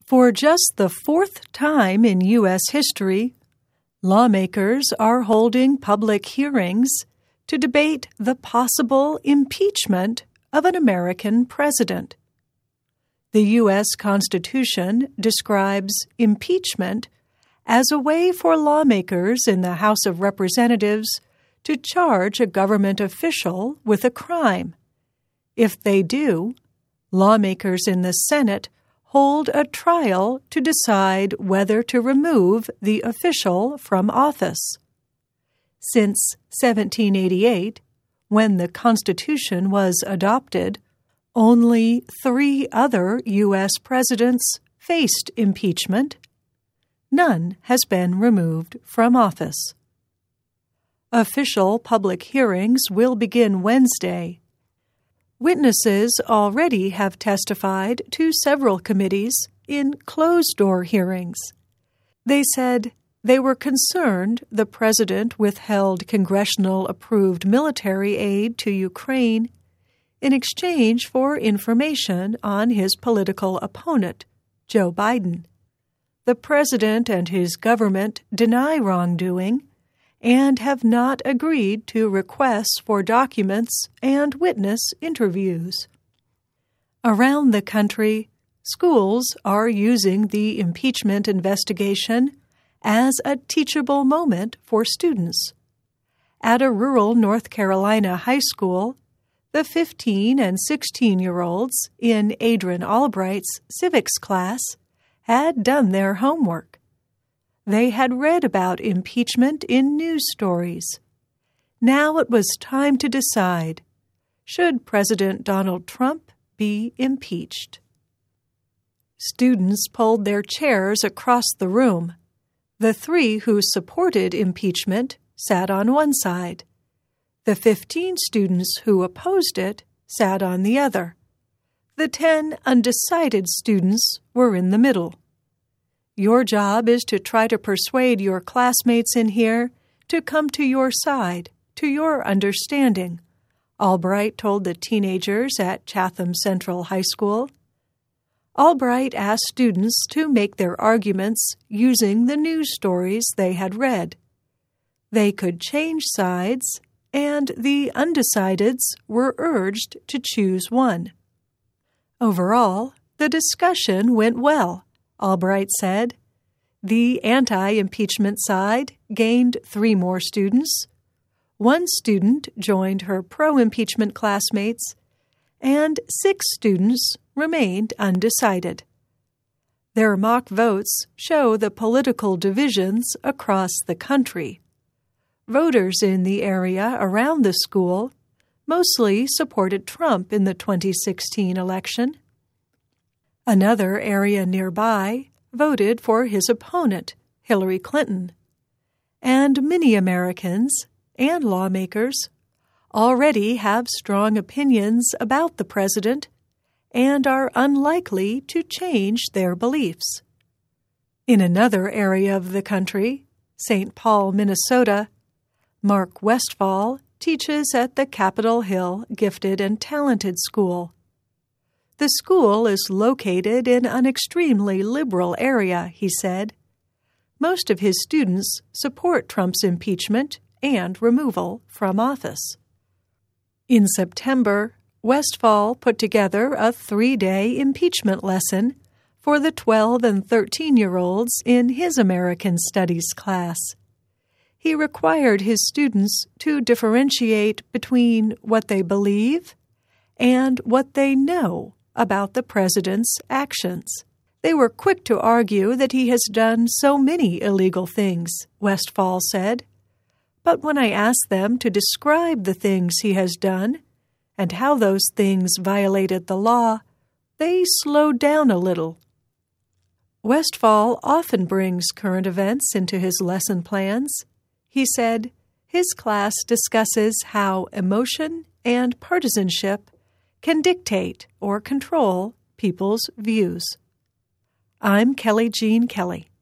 For just the fourth time in U.S. history, lawmakers are holding public hearings to debate the possible impeachment of an American president. The U.S. Constitution describes impeachment as a way for lawmakers in the House of Representatives to charge a government official with a crime. If they do, lawmakers in the Senate hold a trial to decide whether to remove the official from office. Since 1788, when the Constitution was adopted, only 3 other U.S. presidents faced impeachment. None has been removed from office. Official public hearings will begin Wednesday. Witnesses already have testified to several committees in closed-door hearings. They said they were concerned the president withheld congressional-approved military aid to Ukraine in exchange for information on his political opponent, Joe Biden. The president and his government deny wrongdoing and have not agreed to requests for documents and witness interviews. Around the country, schools are using the impeachment investigation as a teachable moment for students. At a rural North Carolina high school, the 15 and 16-year-olds in Adrian Albright's civics class had done their homework. They had read about impeachment in news stories. Now it was time to decide, should President Donald Trump be impeached? Students pulled their chairs across the room. The 3 who supported impeachment sat on one side. The 15 students who opposed it sat on the other. The 10 undecided students were in the middle. Your job is to try to persuade your classmates in here to come to your side, to your understanding, Albright told the teenagers at Chatham Central High School. Albright asked students to make their arguments using the news stories they had read. They could change sides, and the undecideds were urged to choose one. Overall, the discussion went well, Albright said. The anti-impeachment side gained 3 more students. 1 student joined her pro-impeachment classmates, and 6 students remained undecided. Their mock votes show the political divisions across the country. Voters in the area around the school mostly supported Trump in the 2016 election. Another area nearby voted for his opponent, Hillary Clinton. And many Americans and lawmakers already have strong opinions about the president and are unlikely to change their beliefs. In another area of the country, St. Paul, Minnesota, Mark Westfall teaches at the Capitol Hill Gifted and Talented School. The school is located in an extremely liberal area, he said. Most of his students support Trump's impeachment and removal from office. In September, Westfall put together a 3-day impeachment lesson for the 12 and 13-year-olds in his American Studies class. He required his students to differentiate between what they believe and what they know about the president's actions. They were quick to argue that he has done so many illegal things, Westfall said. But when I asked them to describe the things he has done and how those things violated the law, they slowed down a little. Westfall often brings current events into his lesson plans. He said his class discusses how emotion and partisanship can dictate or control people's views. I'm Kelly Jean Kelly.